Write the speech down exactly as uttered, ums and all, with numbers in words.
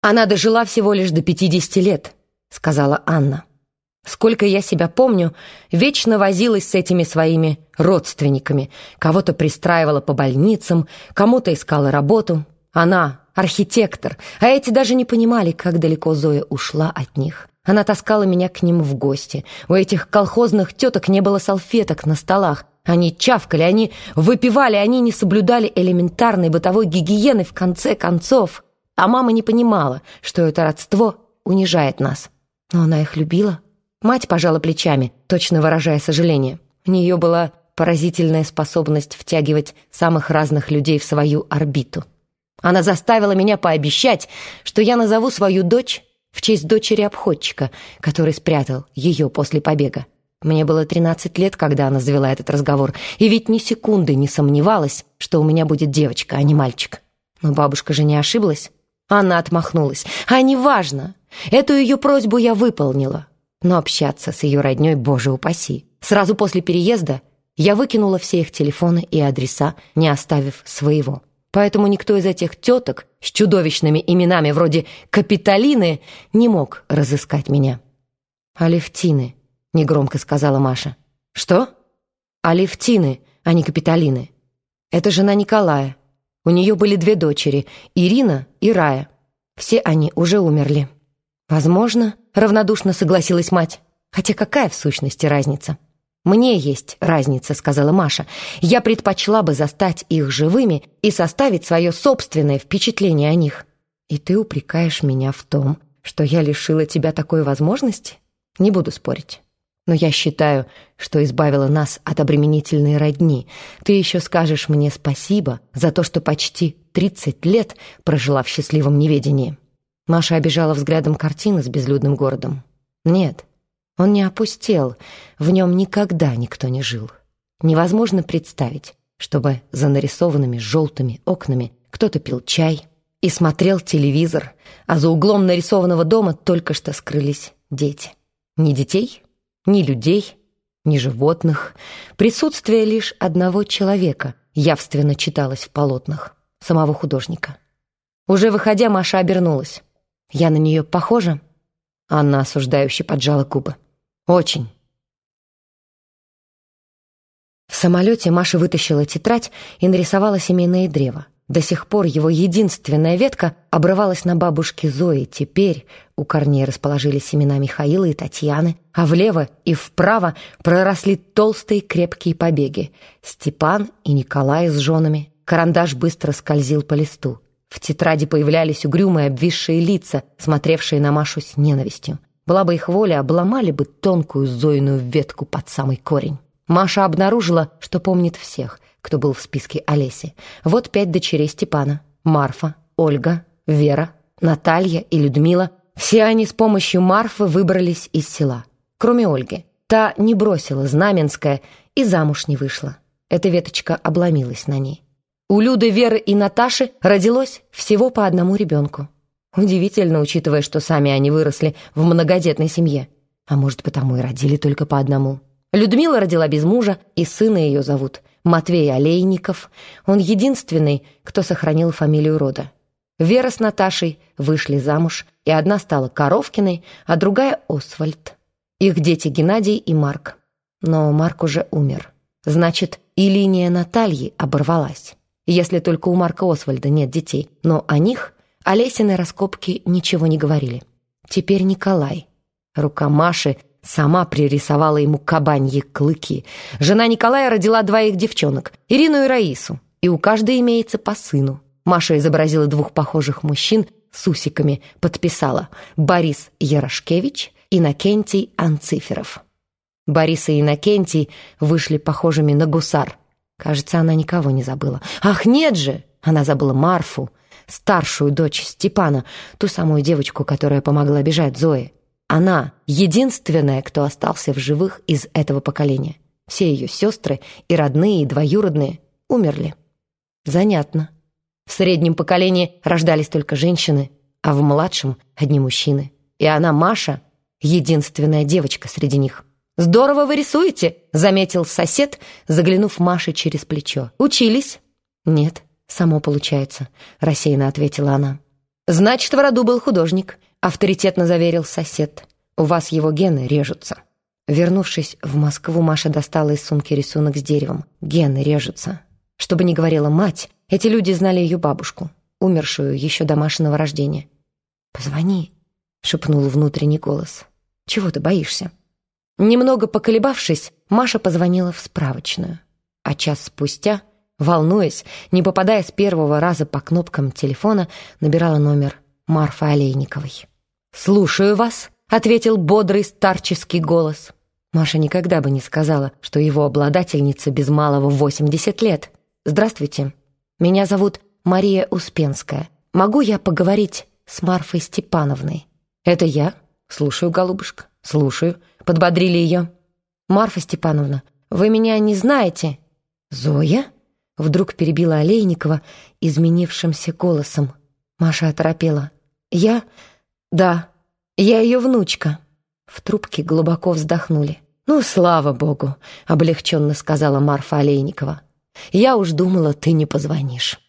«Она дожила всего лишь до пятидесяти лет», — сказала Анна. «Сколько я себя помню, вечно возилась с этими своими родственниками. Кого-то пристраивала по больницам, кому-то искала работу. Она архитектор, а эти даже не понимали, как далеко Зоя ушла от них. Она таскала меня к ним в гости. У этих колхозных теток не было салфеток на столах. Они чавкали, они выпивали, они не соблюдали элементарной бытовой гигиены в конце концов. А мама не понимала, что это родство унижает нас. Но она их любила». Мать пожала плечами, точно выражая сожаление. У нее была поразительная способность втягивать самых разных людей в свою орбиту. Она заставила меня пообещать, что я назову свою дочь в честь дочери обходчика, который спрятал ее после побега. Мне было тринадцать лет, когда она завела этот разговор, и ведь ни секунды не сомневалась, что у меня будет девочка, а не мальчик. Но бабушка же не ошиблась. Анна отмахнулась. «А неважно. Эту ее просьбу я выполнила. Но общаться с ее родней, боже упаси. Сразу после переезда я выкинула все их телефоны и адреса, не оставив своего. Поэтому никто из этих теток с чудовищными именами вроде Капитолины не мог разыскать меня». «Алевтины», — негромко сказала Маша. «Что?» «Алевтины, а не Капитолины. Это жена Николая. У нее были две дочери, Ирина и Рая. Все они уже умерли». «Возможно», — равнодушно согласилась мать. «Хотя какая в сущности разница?» «Мне есть разница», — сказала Маша. «Я предпочла бы застать их живыми и составить свое собственное впечатление о них». «И ты упрекаешь меня в том, что я лишила тебя такой возможности? Не буду спорить. Но я считаю, что избавила нас от обременительной родни. Ты еще скажешь мне спасибо за то, что почти тридцать лет прожила в счастливом неведении». Маша обижала взглядом картины с безлюдным городом. Нет, он не опустел, в нем никогда никто не жил. Невозможно представить, чтобы за нарисованными желтыми окнами кто-то пил чай и смотрел телевизор, а за углом нарисованного дома только что скрылись дети. Ни детей, ни людей, ни животных. Присутствие лишь одного человека явственно читалось в полотнах, самого художника. Уже выходя, Маша обернулась. «Я на нее похожа?» Анна осуждающе поджала губы. «Очень». В самолете Маша вытащила тетрадь и нарисовала семейное древо. До сих пор его единственная ветка обрывалась на бабушке Зои. Теперь у корней расположились семена Михаила и Татьяны, а влево и вправо проросли толстые крепкие побеги. Степан и Николай с женами. Карандаш быстро скользил по листу. В тетради появлялись угрюмые обвисшие лица, смотревшие на Машу с ненавистью. Была бы их воля, обломали бы тонкую Зоиную ветку под самый корень. Маша обнаружила, что помнит всех, кто был в списке Олеси. Вот пять дочерей Степана: Марфа, Ольга, Вера, Наталья и Людмила. Все они с помощью Марфы выбрались из села, кроме Ольги. Та не бросила Знаменское и замуж не вышла. Эта веточка обломилась на ней. У Люды, Веры и Наташи родилось всего по одному ребенку. Удивительно, учитывая, что сами они выросли в многодетной семье. А может, потому и родили только по одному. Людмила родила без мужа, и сына ее зовут Матвей Олейников. Он единственный, кто сохранил фамилию рода. Вера с Наташей вышли замуж, и одна стала Коровкиной, а другая — Освальд. Их дети Геннадий и Марк. Но Марк уже умер. Значит, и линия Натальи оборвалась. Если только у Марка Освальда нет детей. Но о них Олесины раскопки ничего не говорили. Теперь Николай. Рука Маши сама пририсовала ему кабаньи клыки. Жена Николая родила двоих девчонок, Ирину и Раису, и у каждой имеется по сыну. Маша изобразила двух похожих мужчин с усиками, подписала: Борис Ярошкевич, Иннокентий Анциферов. Борис и Иннокентий вышли похожими на гусар. Кажется, она никого не забыла. Ах, нет же! Она забыла Марфу, старшую дочь Степана, ту самую девочку, которая помогла бежать Зое. Она единственная, кто остался в живых из этого поколения. Все ее сестры, и родные, и двоюродные, умерли. Занятно. В среднем поколении рождались только женщины, а в младшем — одни мужчины. И она, Маша, единственная девочка среди них. «Здорово вы рисуете», — заметил сосед, заглянув Маше через плечо. «Учились?» «Нет, само получается», — рассеянно ответила она. «Значит, в роду был художник», — авторитетно заверил сосед. «У вас его гены режутся». Вернувшись в Москву, Маша достала из сумки рисунок с деревом. Гены режутся. Чтобы не говорила мать, эти люди знали ее бабушку, умершую еще до Машиного рождения. «Позвони», — шепнул внутренний голос. «Чего ты боишься?» Немного поколебавшись, Маша позвонила в справочную. А час спустя, волнуясь, не попадая с первого раза по кнопкам телефона, набирала номер Марфы Олейниковой. «Слушаю вас», — ответил бодрый старческий голос. Маша никогда бы не сказала, что его обладательница без малого восемьдесят лет. «Здравствуйте, меня зовут Мария Успенская. Могу я поговорить с Марфой Степановной?» «Это я. Слушаю, голубушка, слушаю», — подбодрили ее. «Марфа Степановна, вы меня не знаете?» «Зоя?» — вдруг перебила Олейникова изменившимся голосом. Маша оторопела. «Я? Да, я ее внучка». В трубке глубоко вздохнули. «Ну, слава богу», — облегченно сказала Марфа Олейникова. «Я уж думала, ты не позвонишь».